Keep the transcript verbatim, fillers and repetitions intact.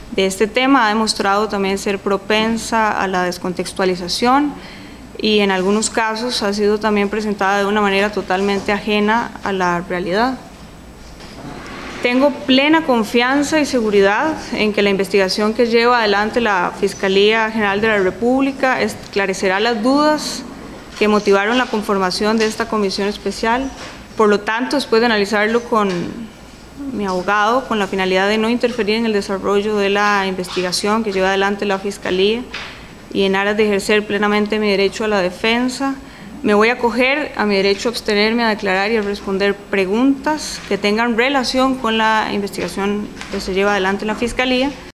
de este tema ha demostrado también ser propensa a la descontextualización y en algunos casos ha sido también presentada de una manera totalmente ajena a la realidad. Tengo plena confianza y seguridad en que la investigación que lleva adelante la Fiscalía General de la República esclarecerá las dudas que motivaron la conformación de esta comisión especial. Por lo tanto, después de analizarlo con mi abogado, con la finalidad de no interferir en el desarrollo de la investigación que lleva adelante la Fiscalía y en aras de ejercer plenamente mi derecho a la defensa, me voy a acoger a mi derecho a abstenerme a declarar y a responder preguntas que tengan relación con la investigación que se lleva adelante en la Fiscalía.